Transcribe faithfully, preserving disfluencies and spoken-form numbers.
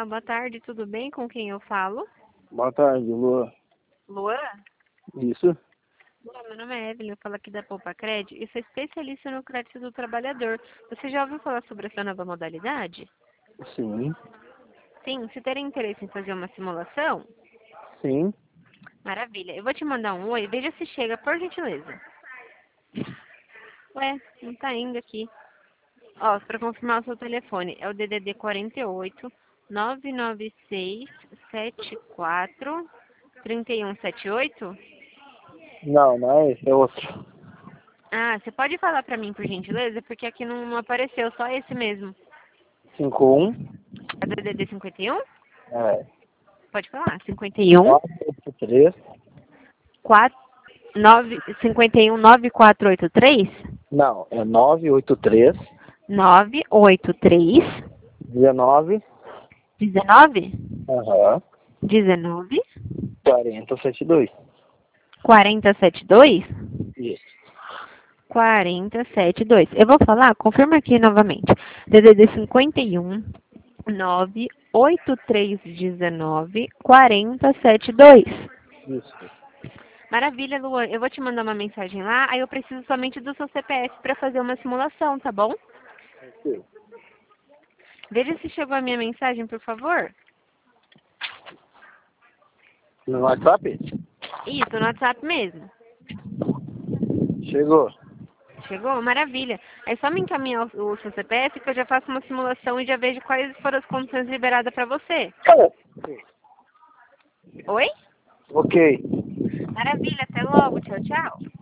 Olá, boa tarde, tudo bem? Com quem eu falo? Boa tarde, Lua. Luan? Isso? Luan, meu nome é Evelyn, eu falo aqui da Poupa Cred e sou especialista no crédito do trabalhador. Você já ouviu falar sobre essa nova modalidade? Sim. Sim, se ter interesse em fazer uma simulação? Sim. Maravilha. Eu vou te mandar um oi, veja se chega, por gentileza. Ué, não tá indo aqui. Ó, para confirmar o seu telefone, é o D D D quarenta e oito, nove nove seis, sete quatro, três um sete oito? Não, não é esse, é outro. Ah, você pode falar pra mim, por gentileza? Porque aqui não apareceu, só esse mesmo. cinco um. É do D D D cinquenta e um? É. Pode falar. cinquenta e um, nove oito três. quatro, nove, cinquenta e um, nove quatro oito três? Não, é nove oito três. nove oito três, dezenove. dezenove? Aham. dezenove, quarenta setenta e dois. quarenta setenta e dois? Isso. quarenta setenta e dois. Eu vou falar, confirma aqui novamente. D D D cinquenta e um, nove oito três dezenove, quarenta setenta e dois. Isso. Maravilha, Luan. Eu vou te mandar uma mensagem lá, aí eu preciso somente do seu C P F para fazer uma simulação, tá bom? Sim. Veja se chegou a minha mensagem, por favor. No WhatsApp? Isso, no WhatsApp mesmo. Chegou. Chegou? Maravilha. É só me encaminhar o o seu C P F que eu já faço uma simulação e já vejo quais foram as condições liberadas para você. Oi? Ok. Maravilha, até logo. Tchau, tchau.